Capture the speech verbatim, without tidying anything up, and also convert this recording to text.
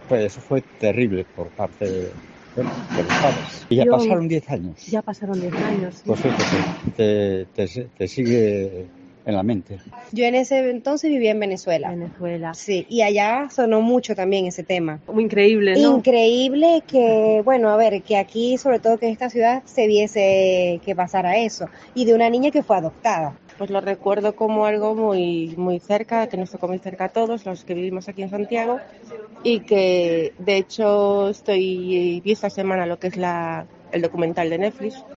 Pues eso fue terrible por parte de, bueno, de los padres. Y ya Yo- pasaron diez años. Ya pasaron diez años. ¿Sí? Pues fíjate, te, te, te sigue en la mente. Yo en ese entonces vivía en Venezuela. Venezuela. Sí, y allá sonó mucho también ese tema. Muy increíble, ¿no? Increíble que, bueno, a ver, que aquí, sobre todo que en esta ciudad, se viese que pasara eso. Y de una niña que fue adoptada. Pues lo recuerdo como algo muy, muy cerca, que nos tocó muy cerca a todos los que vivimos aquí en Santiago, y que de hecho estoy vi esta semana lo que es la, el documental de Netflix.